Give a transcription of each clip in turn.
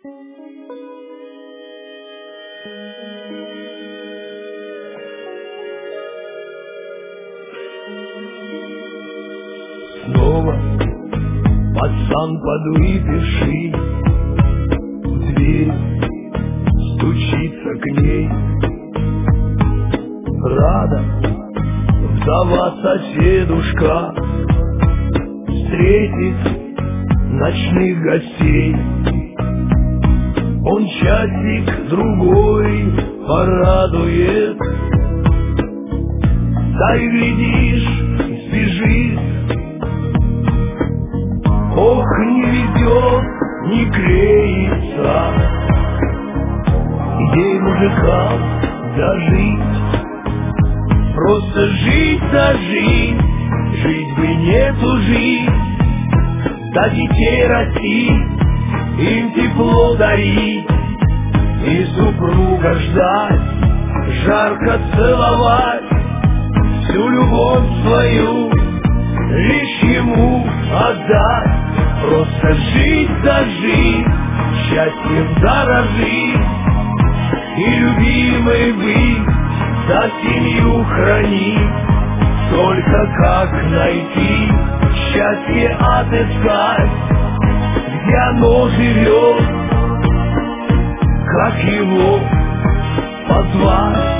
Снова пацан подвыпивший в дверь стучится к ней. Рада вдова соседушка встретить ночных гостей. Он часик-другой порадует, да и глядишь, сбежит. Ох, не везет, не клеится ей мужикам дожить. Просто жить да жить, жить бы не тужить, да детей растить, им тепло дарить, и супруга ждать, жарко целовать, всю любовь свою лишь ему отдать. Просто жить да жить, счастьем дорожить, и любимой быть, да семью хранить. Только как найти, счастье отыскать, где оно живет, как его позвать.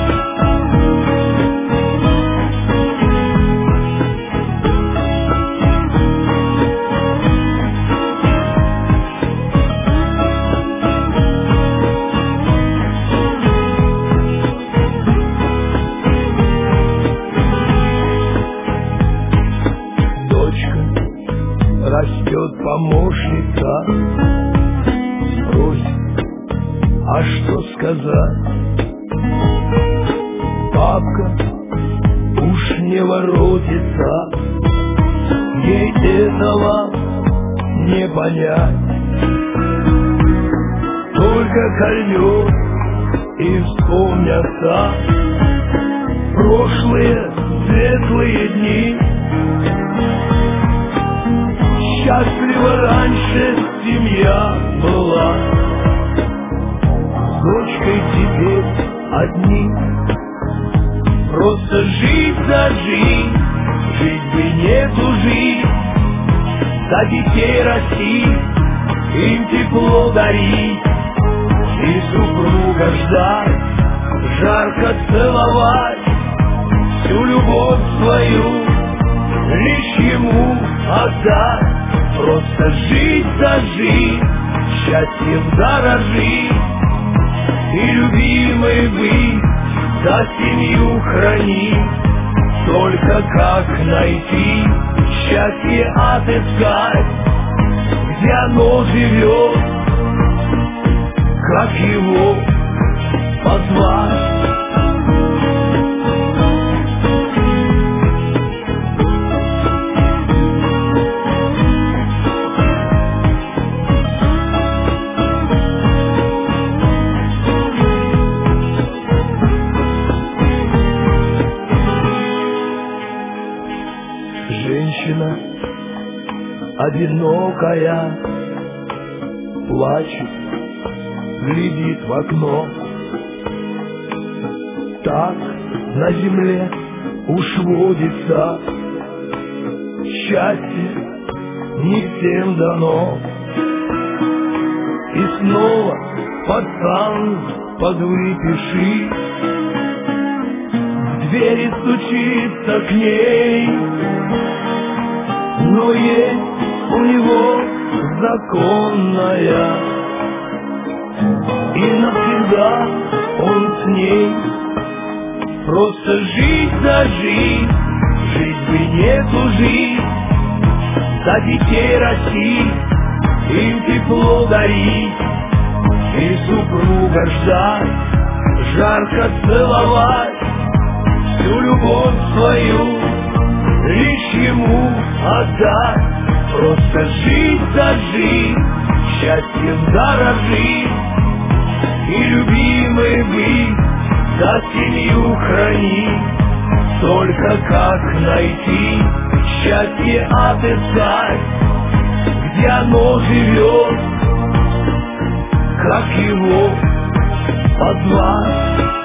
Растет помощница, спросит, а что сказать? Папка уж не воротится, ей этого не понять. Только кольнет и вспомнятся прошлые светлые дни. Счастлива раньше семья была, с дочкой теперь одни. Просто жить да жить, жить бы не тужить, да детей растить, им тепло дарить, и супруга ждать, жарко целовать, всю любовь свою лишь ему отдать. Просто жить да жить, счастьем дорожить, и любимой быть, да семью хранить. Только как найти, счастье отыскать, где оно живет, как его позвать. Женщина одинокая плачет, глядит в окно. Так на земле уж водится, счастье не всем дано. И снова пацан подвыпивший в двери стучится к ней. Но есть у него законная, и навсегда он с ней. Просто жить да жить, жить бы не тужить, да детей растить, им тепло дарить, и супруга ждать, жарко целовать, всю любовь свою лишь ему отдать. Просто жить да жить, счастьем дорожить, и любимой быть, да семью хранить. Только как найти, счастье отыскать, где оно живет, как его позвать.